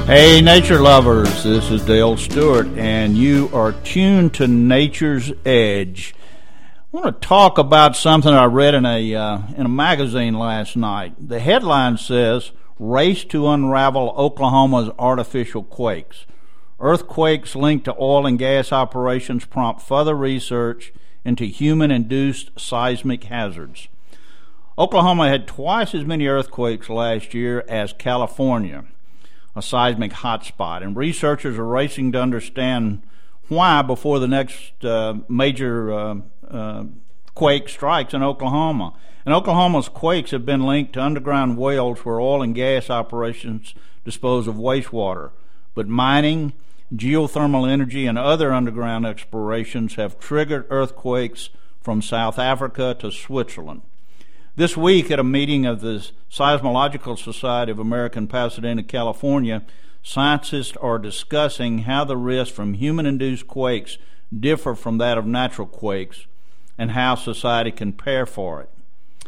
Hey, nature lovers, this is Dale Stewart, and you are tuned to Nature's Edge. I want to talk about something I read in a magazine last night. The headline says, "Race to Unravel Oklahoma's Artificial Quakes. Earthquakes linked to oil and gas operations prompt further research into human-induced seismic hazards." Oklahoma had twice as many earthquakes last year as California, a seismic hotspot, and researchers are racing to understand why before the next major quake strikes in Oklahoma. And Oklahoma's quakes have been linked to underground wells where oil and gas operations dispose of wastewater. But mining, geothermal energy, and other underground explorations have triggered earthquakes from South Africa to Switzerland. This week, at a meeting of the Seismological Society of America in Pasadena, California, scientists are discussing how the risks from human-induced quakes differ from that of natural quakes and how society can prepare for it.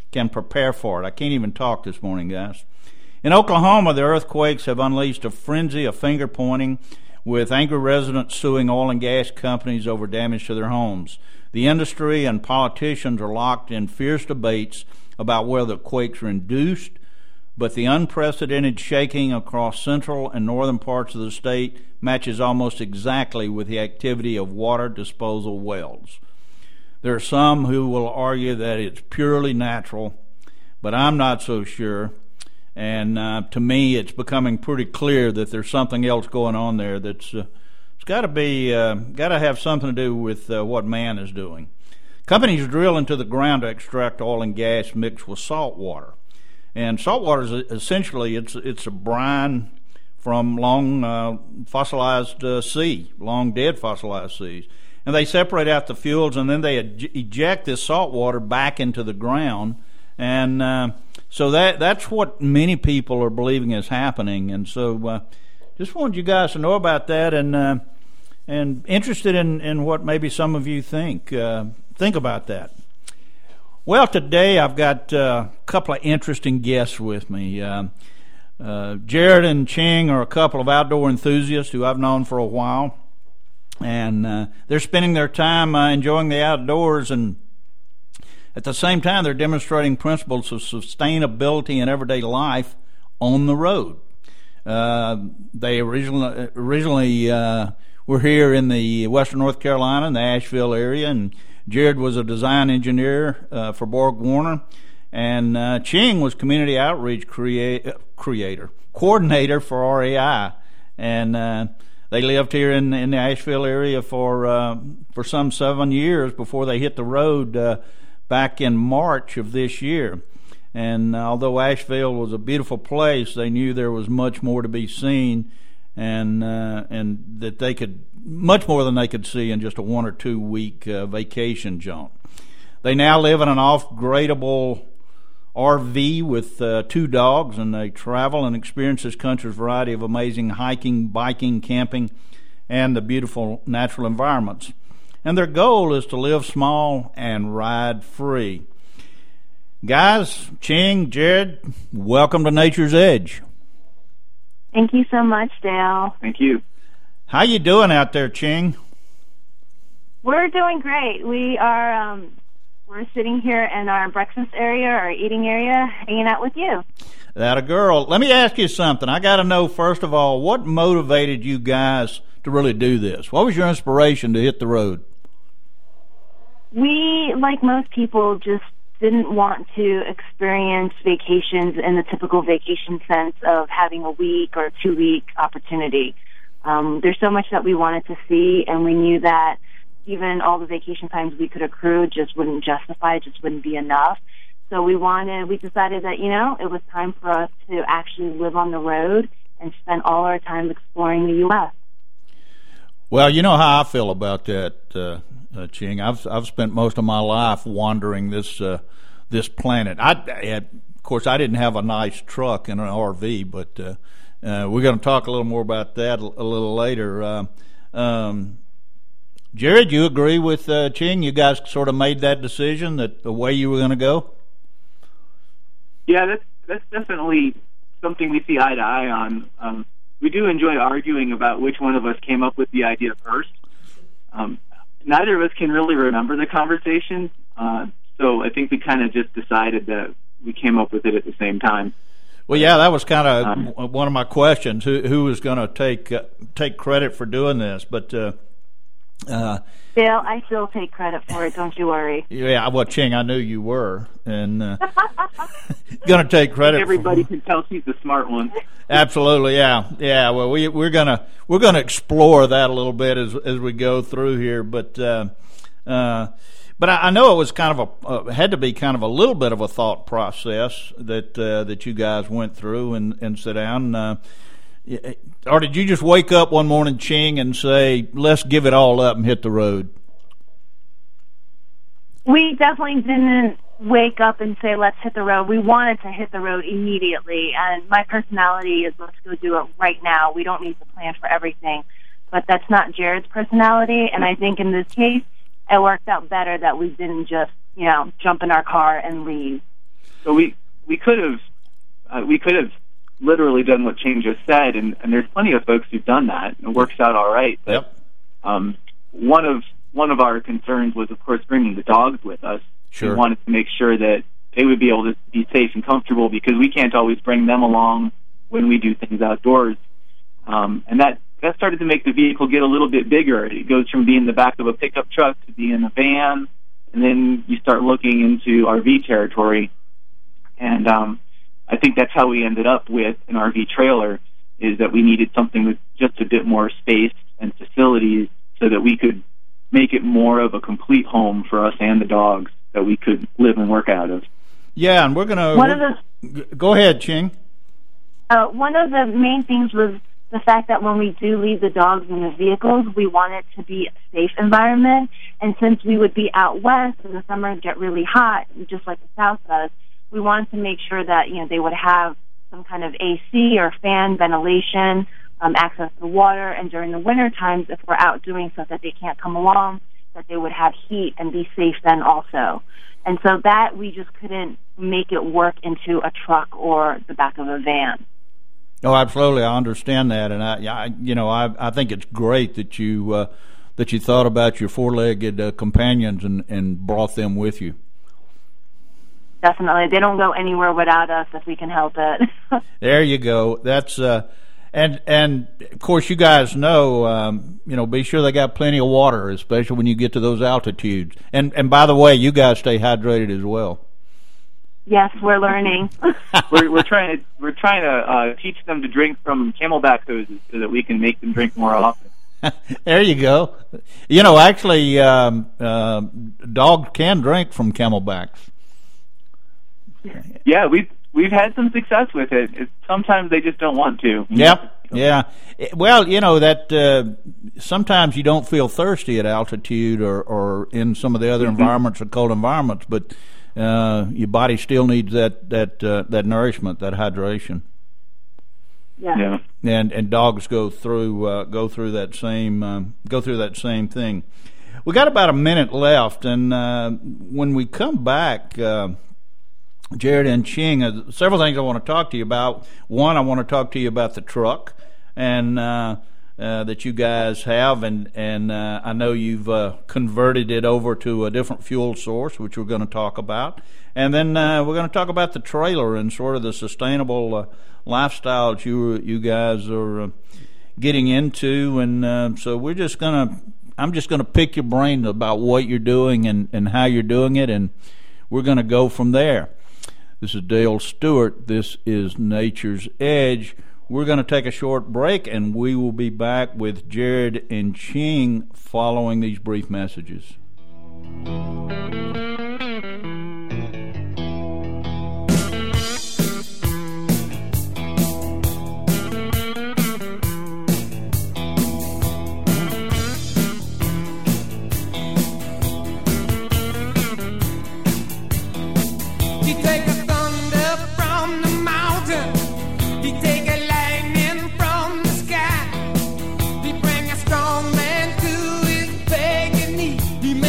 I can't even talk this morning, guys. In Oklahoma, the earthquakes have unleashed a frenzy of finger-pointing, with angry residents suing oil and gas companies over damage to their homes. The industry and politicians are locked in fierce debates about whether quakes are induced, but the unprecedented shaking across central and northern parts of the state matches almost exactly with the activity of water disposal wells. There are some who will argue that it's purely natural, but I'm not so sure. And to me, it's becoming pretty clear that there's something else going on there that's it's got to have something to do with what man is doing. Companies drill into the ground to extract oil and gas mixed with salt water, and salt water is essentially it's a brine from long fossilized sea, long dead fossilized seas, and they separate out the fuels and then they eject this salt water back into the ground, and so that's what many people are believing is happening, and so just wanted you guys to know about that, and interested in what maybe some of you think about that. Well, today I've got a couple of interesting guests with me. Jared and Ching are a couple of outdoor enthusiasts who I've known for a while, and they're spending their time enjoying the outdoors, and at the same time they're demonstrating principles of sustainability in everyday life on the road. They originally were here in the western North Carolina, in the Asheville area, and Jared was a design engineer for Borg Warner, and Ching was community outreach coordinator for REI, and they lived here in the Asheville area for some 7 years before they hit the road back in March of this year. And although Asheville was a beautiful place, they knew there was much more to be seen, and that they could much more than they could see in just a 1 or 2 week vacation jaunt. They now live in an off-gradable RV with 2 dogs, and they travel and experience this country's variety of amazing hiking, biking, camping, and the beautiful natural environments. And their goal is to live small and ride free. Guys, Ching, Jared, welcome to Nature's Edge. Thank you so much, Dale. Thank you. How you doing out there, Ching? We're doing great. We are we're sitting here in our breakfast area, our eating area, hanging out with you. That a girl. Let me ask you something. I got to know, first of all, what motivated you guys to really do this? What was your inspiration to hit the road? We, like most people, just didn't want to experience vacations in the typical vacation sense of having a week or 2 week opportunity. There's so much that we wanted to see, and we knew that even all the vacation times we could accrue just wouldn't justify, it just wouldn't be enough. So we decided that, it was time for us to actually live on the road and spend all our time exploring the U.S. Well, you know how I feel about that, Ching. I've spent most of my life wandering this planet. Of course, I didn't have a nice truck and an RV, but we're going to talk a little more about that a little later. Jared, you agree with Ching? You guys sort of made that decision that the way you were going to go? Yeah, that's definitely something we see eye to eye on. do enjoy arguing about which one of us came up with the idea first. Neither of us can really remember the conversation, so I think we kind of just decided that we came up with it at the same time. Well, yeah, that was kind of one of my questions. Who was going to take credit for doing this? But Bill, I still take credit for it. Don't you worry. Yeah, well, Ching, I knew you were, and going to take credit. Everybody can tell she's the smart one. Absolutely, yeah. Well, we're gonna explore that a little bit as we go through here, but I know it was kind of had to be kind of a little bit of a thought process that you guys went through and sit down. Or did you just wake up one morning, Ching, and say, "Let's give it all up and hit the road"? We definitely didn't wake up and say, "Let's hit the road." We wanted to hit the road immediately, and my personality is, "Let's go do it right now. We don't need to plan for everything." But that's not Jared's personality, and I think in this case, it worked out better that we didn't just, jump in our car and leave. So we could have literally done what Ching just said, and there's plenty of folks who've done that, and it works out all right. But, yep. One of our concerns was, of course, bringing the dogs with us. Sure. We wanted to make sure that they would be able to be safe and comfortable, because we can't always bring them along when we do things outdoors. And that started to make the vehicle get a little bit bigger. It goes from being the back of a pickup truck to being a van, and then you start looking into RV territory. And I think that's how we ended up with an RV trailer, is that we needed something with just a bit more space and facilities so that we could make it more of a complete home for us and the dogs that we could live and work out of. Yeah, and we're going to... Go ahead, Ching. One of the main things was the fact that when we do leave the dogs in the vehicles, we want it to be a safe environment. And since we would be out west in the summer and get really hot, just like the South does, we wanted to make sure that they would have some kind of AC or fan ventilation, access to water, and during the winter times, if we're out doing stuff that they can't come along, that they would have heat and be safe then also. And so that we just couldn't make it work into a truck or the back of a van. Oh, absolutely, I understand that, and I think it's great that you thought about your four-legged companions and brought them with you. Definitely, they don't go anywhere without us if we can help it. There you go. That's and of course you guys know, be sure they got plenty of water, especially when you get to those altitudes. And by the way, you guys stay hydrated as well. Yes, we're learning. we're trying to teach them to drink from Camelback hoses so that we can make them drink more often. There you go. Actually, dogs can drink from Camelbacks. Yeah, we've had some success with it. Sometimes they just don't want to. Yep. Yeah. Well, that sometimes you don't feel thirsty at altitude or in some of the other environments or cold environments, but your body still needs that nourishment, that hydration. Yeah. And dogs go through that same thing. We got about a minute left, and when we come back, Jared and Ching, several things I want to talk to you about. One, I want to talk to you about the truck and that you guys have, and I know you've converted it over to a different fuel source, which we're going to talk about. And then we're going to talk about the trailer and sort of the sustainable lifestyles you guys are getting into. And so I'm just going to pick your brain about what you're doing and how you're doing it, and we're going to go from there. This is Dale Stewart. This is Nature's Edge. We're going to take a short break, and we will be back with Jared and Ching following these brief messages. He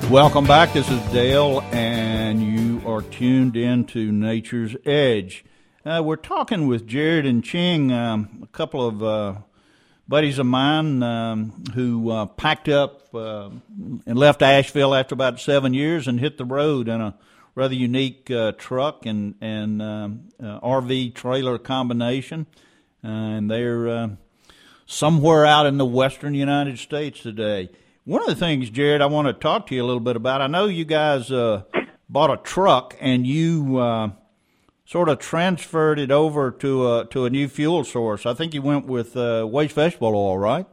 Welcome back. This is Dale, and you are tuned in to Nature's Edge. We're talking with Jared and Ching, a couple of buddies of mine who packed up and left Asheville after about 7 years and hit the road in a rather unique truck and RV trailer combination. And they're somewhere out in the western United States today. One of the things, Jared, I want to talk to you a little bit about, I know you guys bought a truck and you sort of transferred it over to a new fuel source. I think you went with waste vegetable oil, right?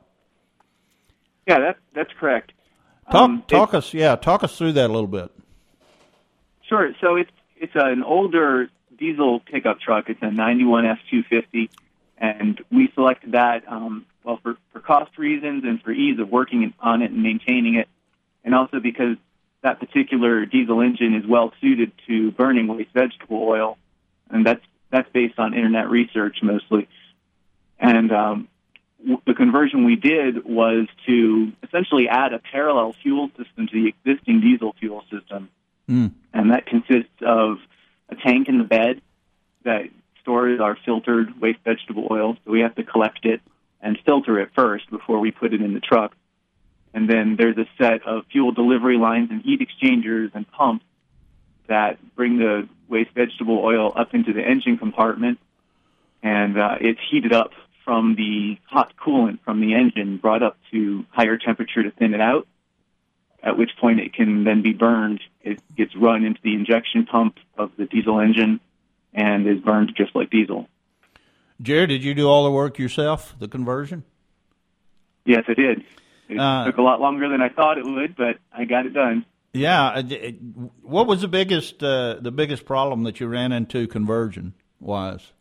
Yeah, that's correct. Talk us through that a little bit. Sure. So it's an older diesel pickup truck. It's a 91 F250, and we selected that for cost reasons and for ease of working on it and maintaining it, and also because that particular diesel engine is well suited to burning waste vegetable oil, and that's based on internet research mostly. And the conversion we did was to essentially add a parallel fuel system to the existing diesel fuel system. And that consists of a tank in the bed that stores our filtered waste vegetable oil. So we have to collect it and filter it first before we put it in the truck. And then there's a set of fuel delivery lines and heat exchangers and pumps that bring the waste vegetable oil up into the engine compartment. And it's heated up from the hot coolant from the engine, brought up to higher temperature to thin it out, at which point it can then be burned. It gets run into the injection pump of the diesel engine and is burned just like diesel. Jared, did you do all the work yourself, the conversion? Yes, I did. It took a lot longer than I thought it would, but I got it done. Yeah. What was the biggest problem that you ran into conversion-wise?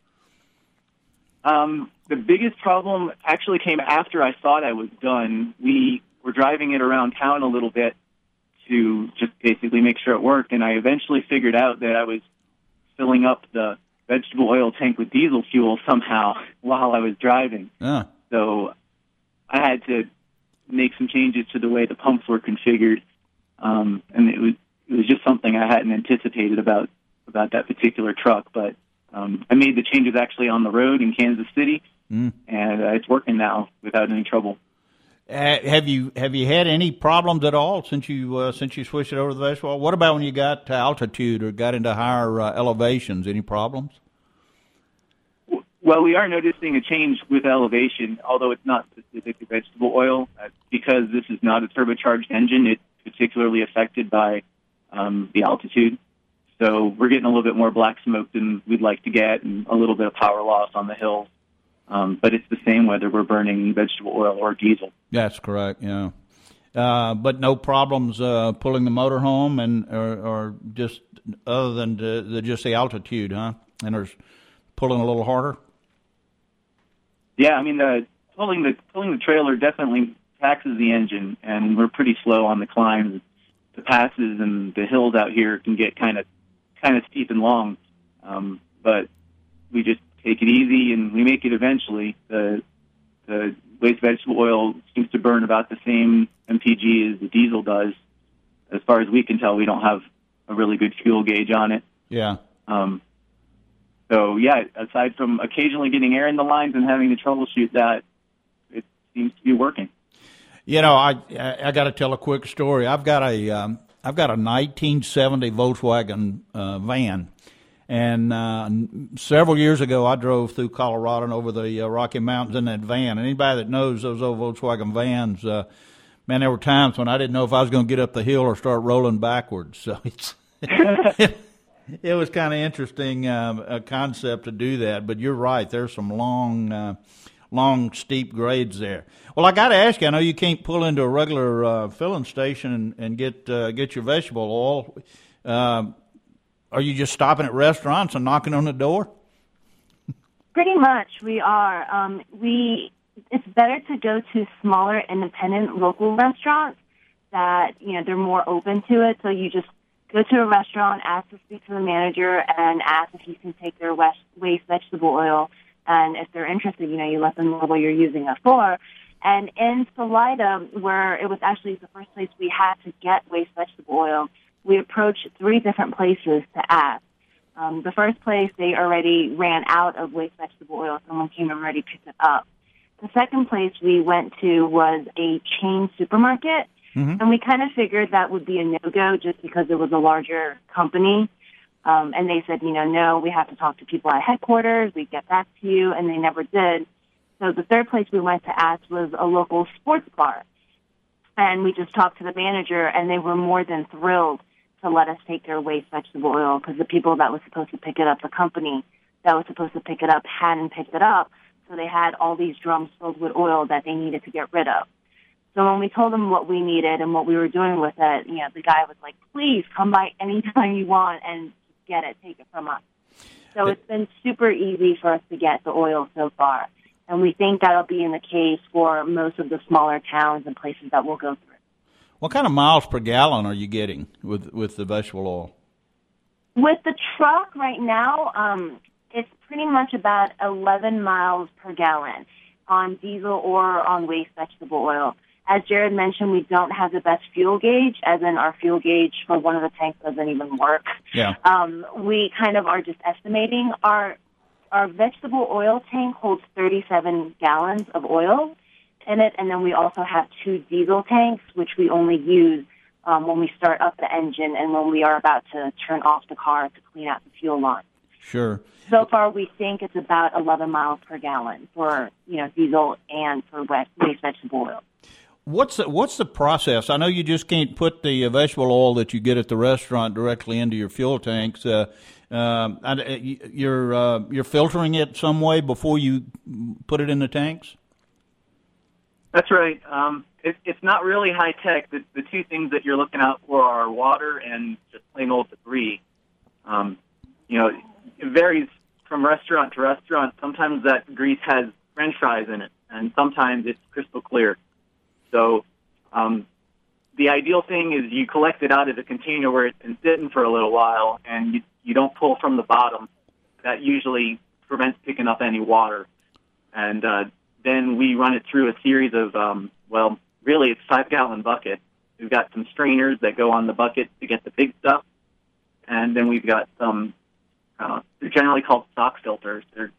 The biggest problem actually came after I thought I was done. We were driving it around town a little bit to just basically make sure it worked, and I eventually figured out that I was filling up the vegetable oil tank with diesel fuel somehow while I was driving. So I had to make some changes to the way the pumps were configured, and it was just something I hadn't anticipated about that particular truck. But I made the changes actually on the road in Kansas City, and it's working now without any trouble. Have you had any problems at all since you switched it over to the vegetable oil? What about when you got to altitude or got into higher elevations? Any problems? Well, we are noticing a change with elevation, although it's not specific to vegetable oil. Because this is not a turbocharged engine, it's particularly affected by the altitude. So we're getting a little bit more black smoke than we'd like to get and a little bit of power loss on the hills. But it's the same whether we're burning vegetable oil or diesel. That's correct, yeah. But no problems pulling the motor home or just other than just the altitude, huh? And there's pulling a little harder? Yeah, I mean, pulling the trailer definitely taxes the engine, and we're pretty slow on the climbs. The passes and the hills out here can get kind of steep and long, but we just take it easy and we make it eventually. The waste vegetable oil seems to burn about the same MPG as the diesel does. As far as we can tell, we don't have a really good fuel gauge on it. Yeah. So, yeah, aside from occasionally getting air in the lines and having to troubleshoot that, it seems to be working. You know, I got to tell a quick story. I've got a 1970 Volkswagen van, and several years ago I drove through Colorado and over the Rocky Mountains in that van. And anybody that knows those old Volkswagen vans, man, there were times when I didn't know if I was going to get up the hill or start rolling backwards. So it's it was kind of interesting a concept to do that. But you're right, there's some long, steep grades there. Well, I got to ask you, I know you can't pull into a regular filling station and get your vegetable oil. Are you just stopping at restaurants and knocking on the door? Pretty much, we are. It's better to go to smaller, independent, local restaurants that, they're more open to it. So you just go to a restaurant, ask to speak to the manager, and ask if you can take their waste vegetable oil. And if they're interested, you let them know what you're using it for. And in Salida, where it was actually the first place we had to get waste vegetable oil, we approached 3 different places to ask. The first place, they already ran out of waste vegetable oil. Someone came and already picked it up. The second place we went to was a chain supermarket, and we kind of figured that would be a no-go just because it was a larger company. And they said, no, we have to talk to people at headquarters. We'd get back to you, and they never did. So the third place we went to ask was a local sports bar. And we just talked to the manager, and they were more than thrilled to let us take their waste vegetable oil because the people that was supposed to pick it up, the company that was supposed to pick it up, hadn't picked it up. So they had all these drums filled with oil that they needed to get rid of. So when we told them what we needed and what we were doing with it, the guy was like, please come by anytime you want and get it, take it from us. So it's been super easy for us to get the oil so far. And we think that'll be in the case for most of the smaller towns and places that we'll go through. What kind of miles per gallon are you getting with the vegetable oil? With the truck right now, it's pretty much about 11 miles per gallon on diesel or on waste vegetable oil. As Jared mentioned, we don't have the best fuel gauge, as in our fuel gauge for one of the tanks doesn't even work. Yeah. We kind of are just estimating. Our vegetable oil tank holds 37 gallons of oil in it, and then we also have 2 diesel tanks, which we only use when we start up the engine and when we are about to turn off the car to clean out the fuel line. Sure. So far, we think it's about 11 miles per gallon for diesel and for waste vegetable oil. What's the process? I know you just can't put the vegetable oil that you get at the restaurant directly into your fuel tanks. You're filtering it some way before you put it in the tanks? That's right. It's not really high tech. The 2 things that you're looking out for are water and just plain old debris. It varies from restaurant to restaurant. Sometimes that grease has French fries in it, and sometimes it's crystal clear. So the ideal thing is you collect it out of the container where it's been sitting for a little while, and you don't pull from the bottom. That usually prevents picking up any water. And then we run it through a series of, really it's 5-gallon bucket. We've got some strainers that go on the bucket to get the big stuff. And then we've got some, they're generally called sock filters. They're,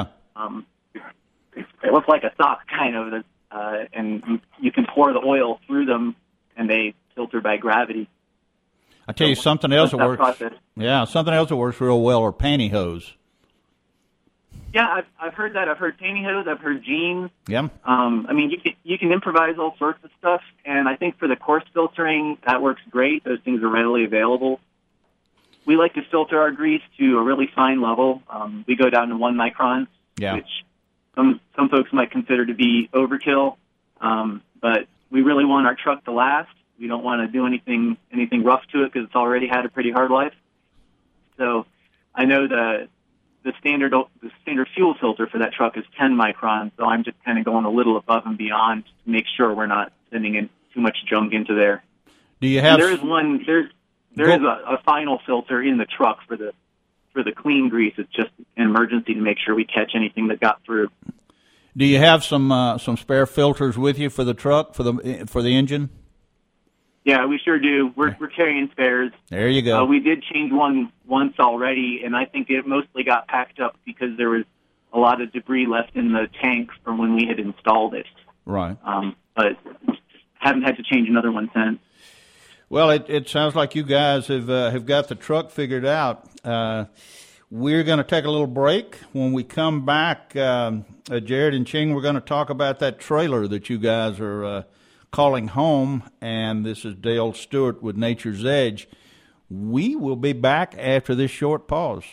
they look like a sock, kind of, and you can pour the oil through them, and they filter by gravity. I tell you something else that works. Process. Yeah, something else that works real well are pantyhose. Yeah, I've heard that. I've heard pantyhose. I've heard jeans. Yeah. You can improvise all sorts of stuff, and I think for the coarse filtering, that works great. Those things are readily available. We like to filter our grease to a really fine level. We go down to 1 micron, which some folks might consider to be overkill, but we really want our truck to last. We don't want to do anything rough to it because it's already had a pretty hard life. So I know the standard fuel filter for that truck is 10 microns, so I'm just kind of going a little above and beyond to make sure we're not sending in too much junk into there. Do you have? And there is a final filter in the truck for the clean grease. It's just an emergency to make sure we catch anything that got through. Do you have some spare filters with you for the truck for the engine? Yeah, we sure do. We're carrying spares. There you go. We did change one once already, and I think it mostly got packed up because there was a lot of debris left in the tank from when we had installed it. Right. But haven't had to change another one since. Well, it sounds like you guys have got the truck figured out. We're going to take a little break. When we come back, Jared and Ching, we're going to talk about that trailer that you guys are calling home, and this is Dale Stewart with Nature's Edge. We will be back after this short pause.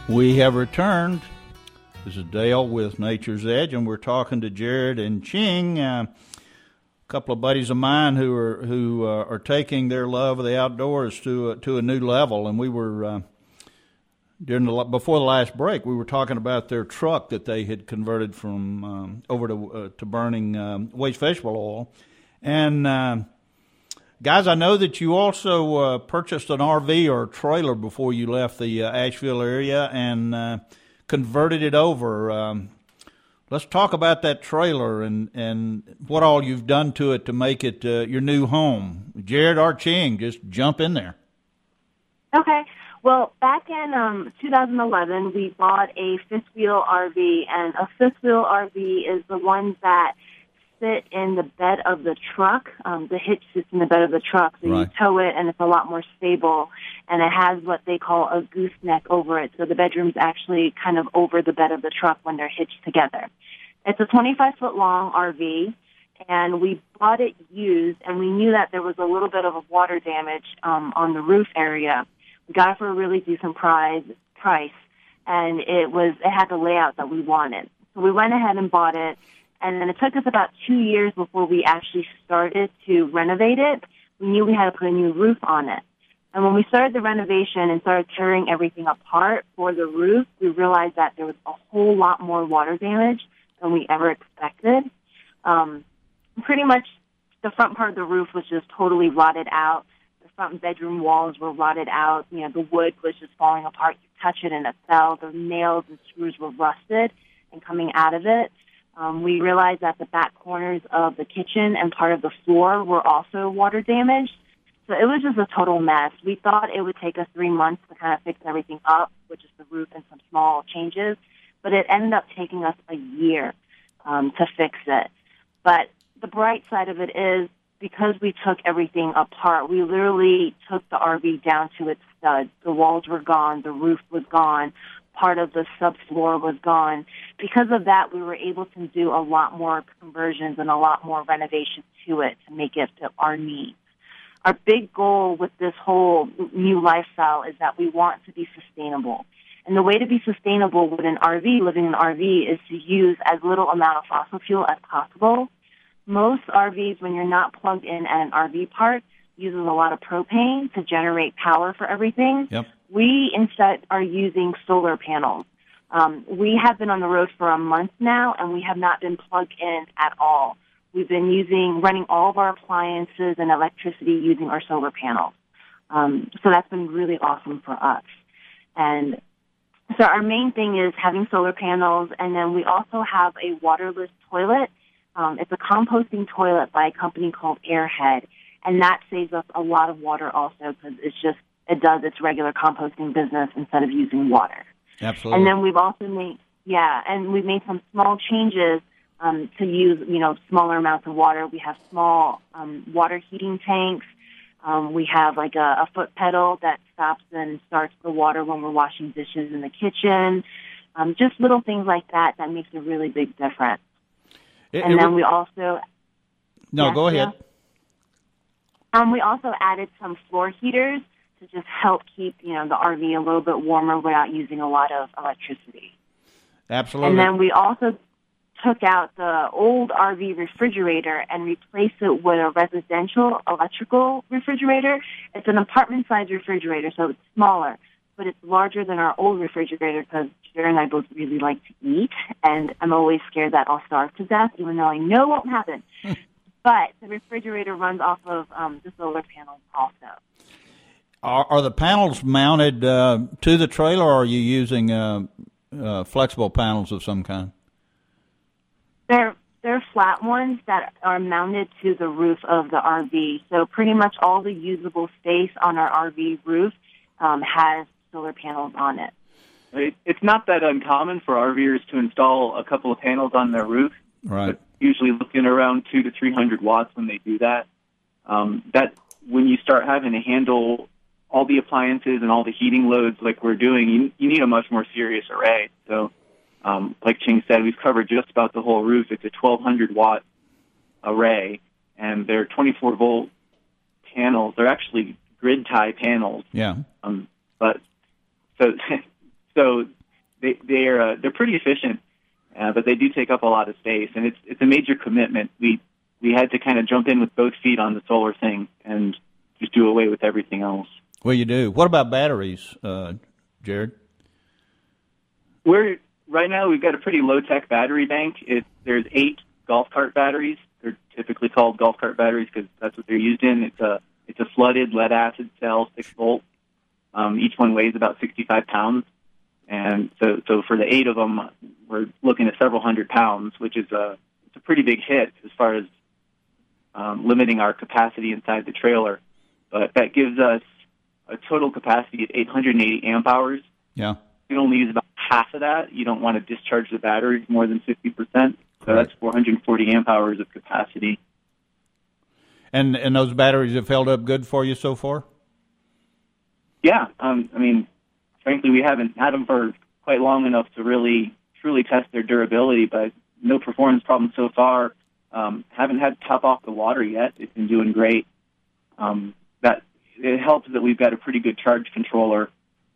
We have returned. This is Dale with Nature's Edge, and we're talking to Jared and Ching, a couple of buddies of mine who are taking their love of the outdoors to a new level. And we were before the last break, we were talking about their truck that they had converted from over to burning waste vegetable oil. And guys, I know that you also purchased an RV or a trailer before you left the Asheville area and converted it over. Let's talk about that trailer and what all you've done to it to make it your new home. Jared or Ching, just jump in there. Okay. Well, back in 2011, we bought a fifth-wheel RV, and a fifth-wheel RV is the ones that sit in the bed of the truck. The hitch sits in the bed of the truck, so Right. you tow it, and it's a lot more stable. And it has what they call a gooseneck over it, so the bedroom's actually kind of over the bed of the truck when they're hitched together. It's a 25-foot-long RV, and we bought it used, and we knew that there was a little bit of a water damage on the roof area. We got it for a really decent price, and it had the layout that we wanted. So we went ahead and bought it. And then it took us about 2 years before we actually started to renovate it. We knew we had to put a new roof on it. And when we started the renovation and started tearing everything apart for the roof, we realized that there was a whole lot more water damage than we ever expected. Pretty much the front part of the roof was just totally rotted out. The front bedroom walls were rotted out. You know, the wood was just falling apart. You touch it and it fell. The nails and screws were rusted and coming out of it. We realized that the back corners of the kitchen and part of the floor were also water damaged. So it was just a total mess. We thought it would take us 3 months to kind of fix everything up, which is the roof and some small changes. But it ended up taking us a year to fix it. But the bright side of it is because we took everything apart, we literally took the RV down to its studs. The walls were gone. The roof was gone. Part of the subfloor was gone. Because of that, we were able to do a lot more conversions and a lot more renovations to it to make it fit our needs. Our big goal with this whole new lifestyle is that we want to be sustainable. And the way to be sustainable with an RV, living in an RV, is to use as little amount of fossil fuel as possible. Most RVs, when you're not plugged in at an RV park, uses a lot of propane to generate power for everything. Yep. We instead are using solar panels. We have been on the road for a month now, and we have not been plugged in at all. We've been running all of our appliances and electricity using our solar panels. So that's been really awesome for us. And so our main thing is having solar panels, and then we also have a waterless toilet. It's a composting toilet by a company called Airhead, and that saves us a lot of water also because it does its regular composting business instead of using water. Absolutely. And then we've also made some small changes to use, smaller amounts of water. We have small water heating tanks. We have like a foot pedal that stops and starts the water when we're washing dishes in the kitchen. Just little things like that makes a really big difference. Then we also... No, go ahead. We also added some floor heaters to just help keep, the RV a little bit warmer without using a lot of electricity. Absolutely. And then we also took out the old RV refrigerator and replaced it with a residential electrical refrigerator. It's an apartment-sized refrigerator, so it's smaller, but it's larger than our old refrigerator because Jared and I both really like to eat, and I'm always scared that I'll starve to death, even though I know it won't happen. But the refrigerator runs off of the solar panels also. Are the panels mounted to the trailer, or are you using flexible panels of some kind? They're flat ones that are mounted to the roof of the RV. So pretty much all the usable space on our RV roof has solar panels on it. It's not that uncommon for RVers to install a couple of panels on their roof. Right. Usually looking around 200 to 300 watts when they do that. That when you start having to handle all the appliances and all the heating loads like we're doing, you need a much more serious array. So, like Ching said, we've covered just about the whole roof. It's a 1,200 watt array, and they're 24 volt panels. They're actually grid tie panels. Yeah. But so they're pretty efficient, but they do take up a lot of space, and it's a major commitment. We had to kind of jump in with both feet on the solar thing and just do away with everything else. Well, you do. What about batteries, Jared? Right now we've got a pretty low-tech battery bank. There's 8 golf cart batteries. They're typically called golf cart batteries because that's what they're used in. It's a flooded lead-acid cell, 6-volt. Each one weighs about 65 pounds. And so for the 8 of them, we're looking at several hundred pounds, which is it's a pretty big hit as far as limiting our capacity inside the trailer. But that gives us a total capacity of 880 amp hours. Yeah. You can only use about half of that. You don't want to discharge the batteries more than 50%. So that's 440 amp hours of capacity. And those batteries have held up good for you so far? Yeah. I mean, frankly, we haven't had them for quite long enough to really truly test their durability, but no performance problems so far. Haven't had to top off the water yet. It's been doing great. That it helps that we've got a pretty good charge controller.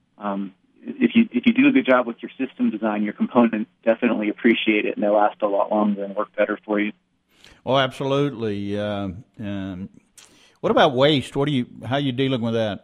If you do a good job with your system design, your components definitely appreciate it, and they last a lot longer and work better for you. Oh, absolutely. What about waste? How are you dealing with that?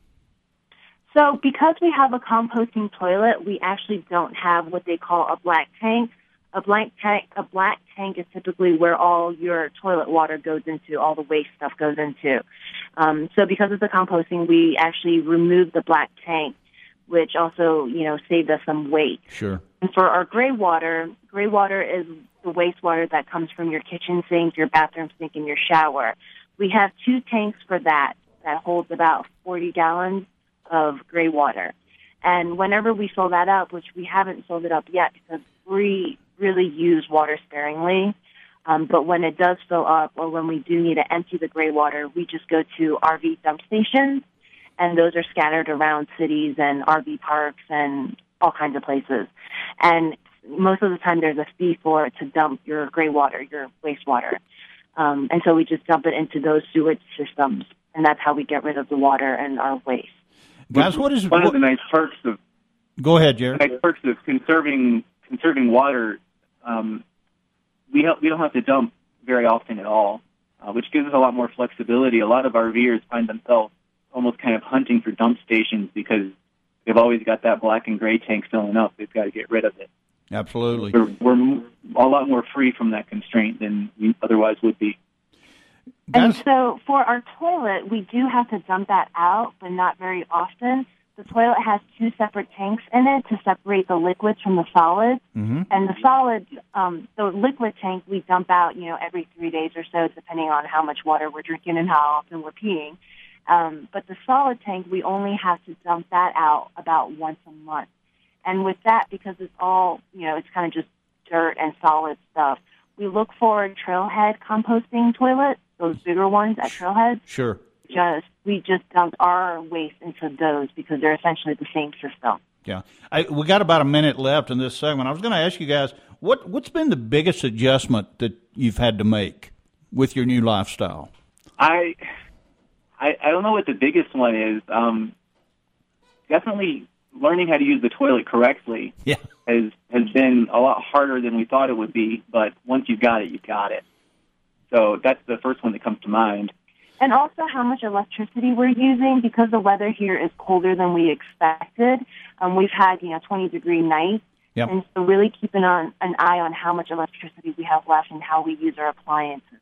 So because we have a composting toilet, we actually don't have what they call a black tank. A black tank is typically where all your toilet water goes into, all the waste stuff goes into. So because of the composting, we actually removed the black tank, which also, saved us some weight. Sure. And for our gray water is the wastewater that comes from your kitchen sink, your bathroom sink, and your shower. We have 2 tanks for that holds about 40 gallons of gray water. And whenever we fill that up, which we haven't filled it up yet because we really use water sparingly, but when it does fill up or when we do need to empty the gray water, we just go to RV dump stations, and those are scattered around cities and RV parks and all kinds of places. And most of the time there's a fee for it to dump your gray water, your wastewater. And so we just dump it into those sewage systems, and that's how we get rid of the water and our waste. Guys, one of the nice perks of Go ahead, Jared. Nice perks of conserving water. We don't have to dump very often at all, which gives us a lot more flexibility. A lot of RVers find themselves almost kind of hunting for dump stations because they've always got that black and gray tank filling up. They've got to get rid of it. Absolutely. We're a lot more free from that constraint than we otherwise would be. And so for our toilet, we do have to dump that out, but not very often. The toilet has 2 separate tanks in it to separate the liquids from the solids. Mm-hmm. And the solids, the liquid tank, we dump out, every 3 days or so, depending on how much water we're drinking and how often we're peeing. But the solid tank, we only have to dump that out about once a month. And with that, because it's all, it's kind of just dirt and solid stuff, we look for trailhead composting toilets, those bigger ones at trailheads. Sure. We just dump our waste into those because they're essentially the same system. Yeah. We got about a minute left in this segment. I was going to ask you guys, what's been the biggest adjustment that you've had to make with your new lifestyle? I don't know what the biggest one is. Definitely learning how to use the toilet correctly has been a lot harder than we thought it would be, but once you've got it, you've got it. So that's the first one that comes to mind. And also how much electricity we're using because the weather here is colder than we expected. We've had, 20-degree nights. Yep. And so really keeping an eye on how much electricity we have left and how we use our appliances.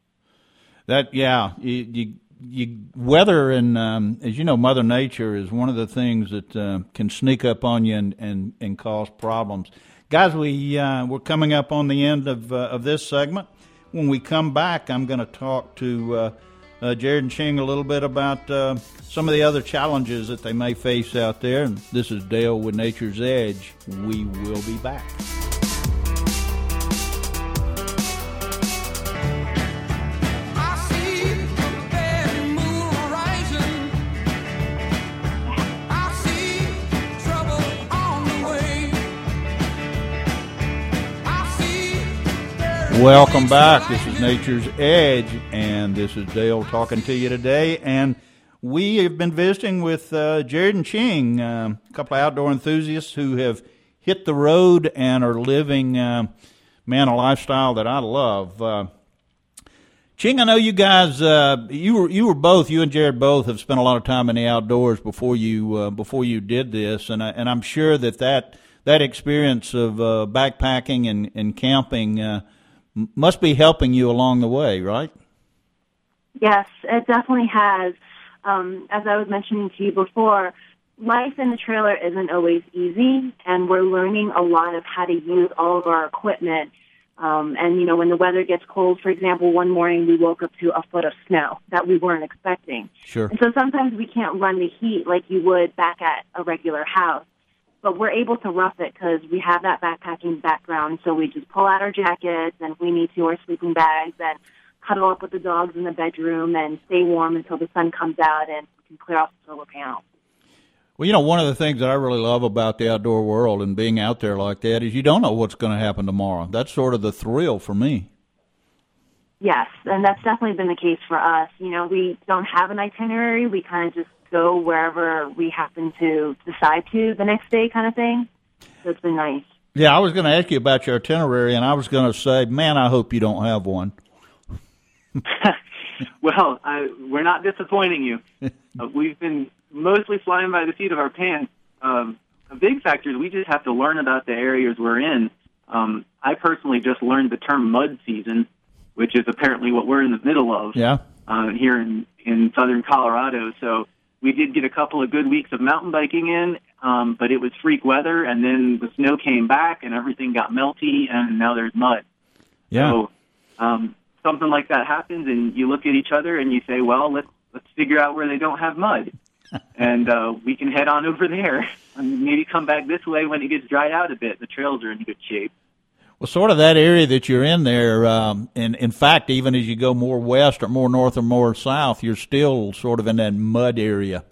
Weather and, as you know, Mother Nature is one of the things that can sneak up on you and cause problems. Guys, we're coming up on the end of this segment. When we come back, I'm going to talk to Jared and Ching a little bit about some of the other challenges that they may face out there. And this is Dale with Nature's Edge. We will be back. Welcome back. This is Nature's Edge, and this is Dale talking to you today. And we have been visiting with Jared and Ching, a couple of outdoor enthusiasts who have hit the road and are living, a lifestyle that I love. Ching, I know you guys, you and Jared both have spent a lot of time in the outdoors before you did this, and I'm sure that experience of backpacking and camping must be helping you along the way, right? Yes, it definitely has. As I was mentioning to you before, life in the trailer isn't always easy, and we're learning a lot of how to use all of our equipment. And, when the weather gets cold, for example, one morning we woke up to a foot of snow that we weren't expecting. Sure. And so sometimes we can't run the heat like you would back at a regular house. But we're able to rough it because we have that backpacking background. So we just pull out our jackets, and if we need to, our sleeping bags, and cuddle up with the dogs in the bedroom and stay warm until the sun comes out and we can clear off the solar panel. Well, one of the things that I really love about the outdoor world and being out there like that is you don't know what's going to happen tomorrow. That's sort of the thrill for me. Yes, and that's definitely been the case for us. We don't have an itinerary. We kind of just go wherever we happen to decide to the next day kind of thing. So it's been nice. Yeah, I was going to ask you about your itinerary, and I was going to say, man, I hope you don't have one. Well, we're not disappointing you. We've been mostly flying by the seat of our pants. A big factor is we just have to learn about the areas we're in. I personally just learned the term mud season, which is apparently what we're in the middle of here in southern Colorado. So we did get a couple of good weeks of mountain biking in, but it was freak weather, and then the snow came back, and everything got melty, and now there's mud. Yeah. So something like that happens, and you look at each other and you say, well, let's figure out where they don't have mud. And we can head on over there and maybe come back this way when it gets dried out a bit. The trails are in good shape. Well, sort of that area that you're in there, and in fact, even as you go more west or more north or more south, you're still sort of in that mud area.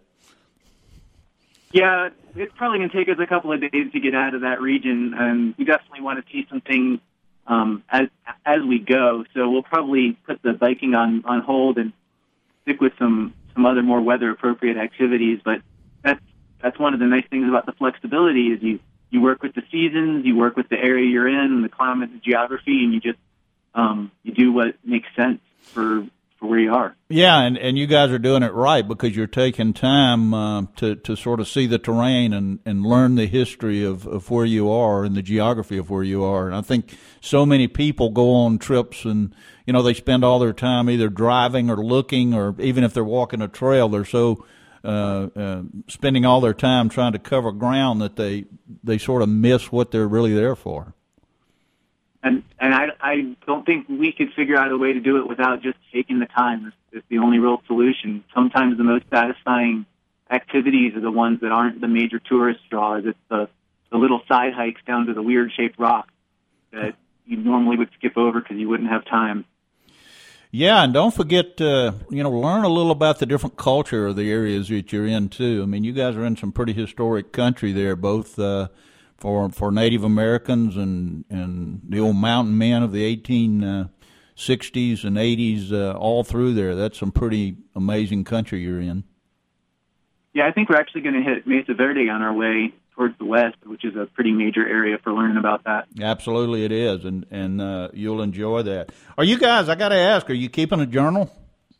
Yeah, it's probably going to take us a couple of days to get out of that region, and we definitely want to see some things as we go. So we'll probably put the biking on hold and stick with some other more weather-appropriate activities. But that's one of the nice things about the flexibility is you work with the seasons, you work with the area you're in, the climate, the geography, and you just you do what makes sense for where you are. Yeah, and you guys are doing it right because you're taking time to sort of see the terrain and learn the history of where you are and the geography of where you are. And I think so many people go on trips and, they spend all their time either driving or looking, or even if they're walking a trail, they're so spending all their time trying to cover ground that they sort of miss what they're really there for. And I don't think we could figure out a way to do it without just taking the time. It's the only real solution. Sometimes the most satisfying activities are the ones that aren't the major tourist draws. It's the little side hikes down to the weird-shaped rock that you normally would skip over because you wouldn't have time. Yeah, and don't forget to, learn a little about the different culture of the areas that you're in, too. I mean, you guys are in some pretty historic country there, both for Native Americans and the old mountain men of the 1860s and 80s, all through there. That's some pretty amazing country you're in. Yeah, I think we're actually going to hit Mesa Verde on our way towards the west, which is a pretty major area for learning about that. Absolutely it is, and you'll enjoy that. Are you guys, I got to ask, are you keeping a journal?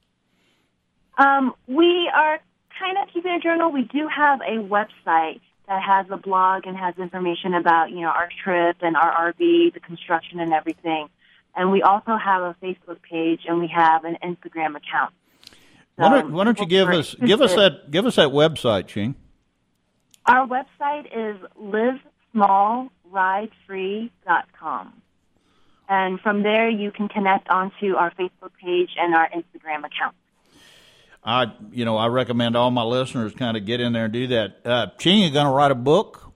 We are kind of keeping a journal. We do have a website that has a blog and has information about, our trip and our RV, the construction and everything. And we also have a Facebook page and we have an Instagram account. So why don't you give us that website, Ching? Our website is livesmallridefree.com. And from there you can connect onto our Facebook page and our Instagram account. I recommend all my listeners kind of get in there and do that. Ching, you going to write a book?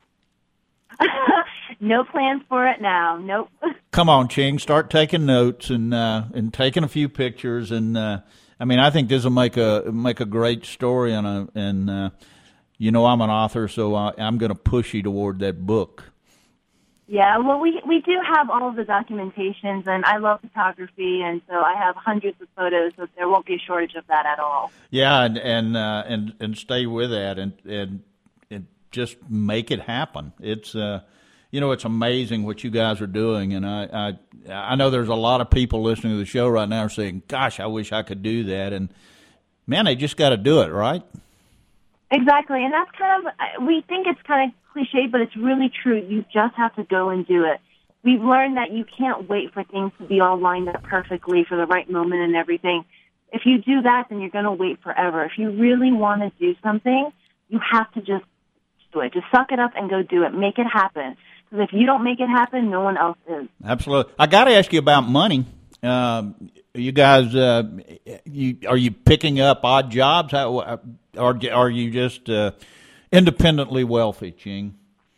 No plans for it now. Nope. Come on, Ching, start taking notes and taking a few pictures. And I think this will make a great story. I'm an author, so I'm going to push you toward that book. Yeah, well, we do have all of the documentations, and I love photography, and so I have hundreds of photos, so there won't be a shortage of that at all. Yeah, and stay with that, and just make it happen. It's it's amazing what you guys are doing, and I know there's a lot of people listening to the show right now saying, "Gosh, I wish I could do that." And man, they just got to do it, right? Exactly, and that's kind of, we think it's kind of cliche, but it's really true. You just have to go and do it. We've learned that you can't wait for things to be all lined up perfectly for the right moment and everything. If you do that, then you're going to wait forever. If you really want to do something, you have to just do it. Just suck it up and go do it. Make it happen. Because if you don't make it happen, no one else is. Absolutely. I got to ask you about money. You guys, are you picking up odd jobs? Or are you just independently wealthy, Ching?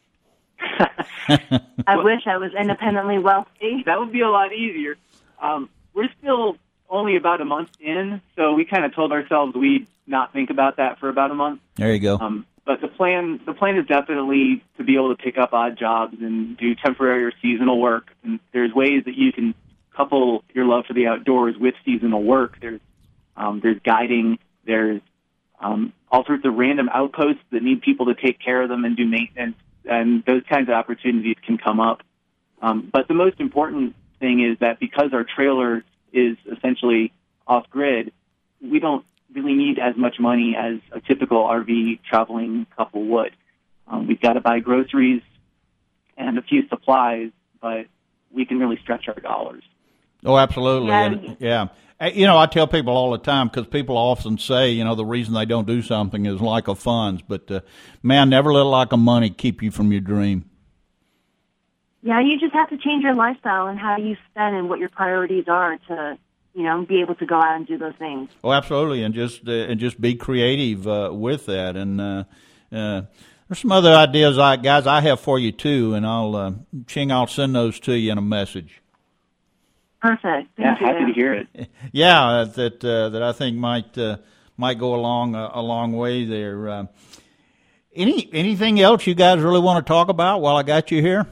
I wish I was independently wealthy. That would be a lot easier. We're still only about a month in, so we kind of told ourselves we'd not think about that for about a month. There you go. But the plan is definitely to be able to pick up odd jobs and do temporary or seasonal work. And there's ways that you can couple your love for the outdoors with seasonal work. There's guiding. There's all sorts of random outposts that need people to take care of them and do maintenance. And those kinds of opportunities can come up. But the most important thing is that because our trailer is essentially off-grid, we don't really need as much money as a typical RV traveling couple would. We've got to buy groceries and a few supplies, but we can really stretch our dollars. Oh, absolutely. Yeah. I tell people all the time, because people often say, the reason they don't do something is lack of funds. But, man, never let lack of money keep you from your dream. Yeah, you just have to change your lifestyle and how you spend and what your priorities are to, be able to go out and do those things. Oh, absolutely, and just be creative with that. And there's some other ideas, guys, I have for you too, and I'll send those to you in a message. Perfect. Thank you. Happy to hear it. Yeah, that I think might go a long way there. Anything else you guys really want to talk about while I got you here?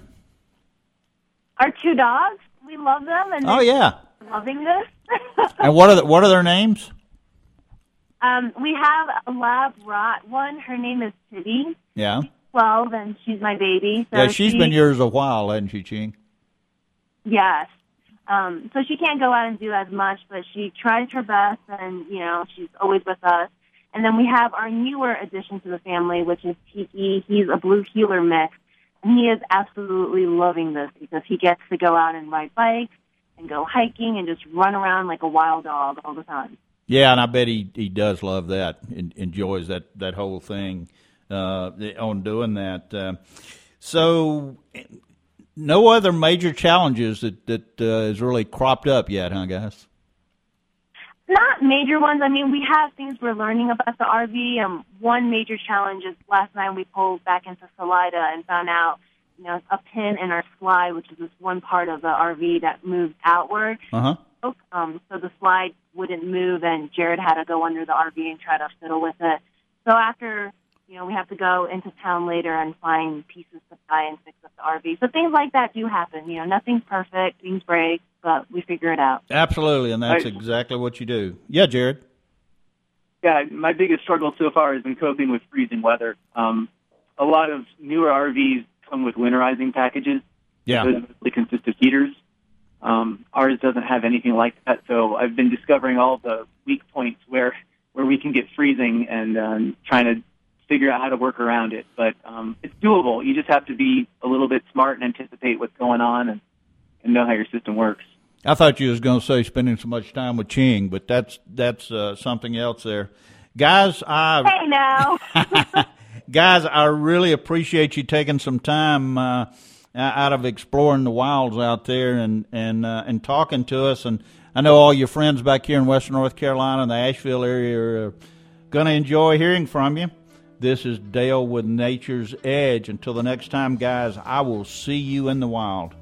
Our 2 dogs, we love them, and yeah, loving this. And what are their names? We have a lab rot one. Her name is Tibby. Yeah. 12, and she's my baby. So yeah, she's been yours a while, hasn't she, Ching? Yes. So she can't go out and do as much, but she tries her best, and, she's always with us. And then we have our newer addition to the family, which is Tiki. He's a blue heeler mix, and he is absolutely loving this because he gets to go out and ride bikes and go hiking and just run around like a wild dog all the time. Yeah, and I bet he does love that, enjoys that whole thing on doing that. So no other major challenges that has really cropped up yet, huh, guys? Not major ones. I mean, we have things we're learning about the RV. One major challenge is last night we pulled back into Salida and found out, a pin in our slide, which is this one part of the RV that moves outward. Uh-huh. So the slide wouldn't move, and Jared had to go under the RV and try to fiddle with it. So after, we have to go into town later and find pieces to buy and fix up the RV. So things like that do happen. Nothing's perfect, things break, but we figure it out. Absolutely, and that's exactly what you do. Yeah, Jared? Yeah, my biggest struggle so far has been coping with freezing weather. A lot of newer RVs come with winterizing packages. Yeah. Those mostly consist of heaters. Ours doesn't have anything like that, so I've been discovering all the weak points where we can get freezing and trying to figure out how to work around it. But it's doable. You just have to be a little bit smart and anticipate what's going on and know how your system works. I thought you was going to say spending so much time with Ching, but that's something else there. Guys, Hey, now. Guys, I really appreciate you taking some time out of exploring the wilds out there and talking to us. And I know all your friends back here in Western North Carolina and the Asheville area are going to enjoy hearing from you. This is Dale with Nature's Edge. Until the next time, guys, I will see you in the wild.